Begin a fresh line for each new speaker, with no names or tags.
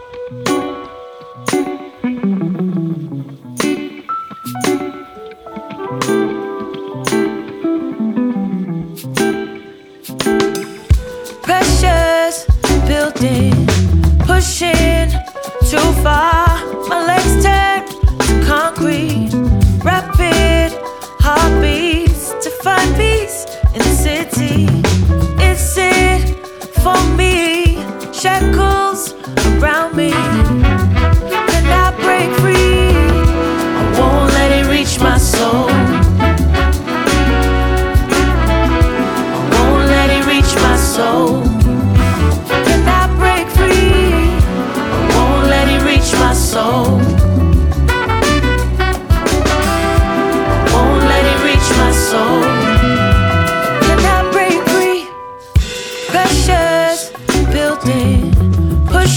Pressures building, pushing too far. My legs turn to concrete. Rapid heartbeats to find peace in the city. Is it for me? Shackles around me.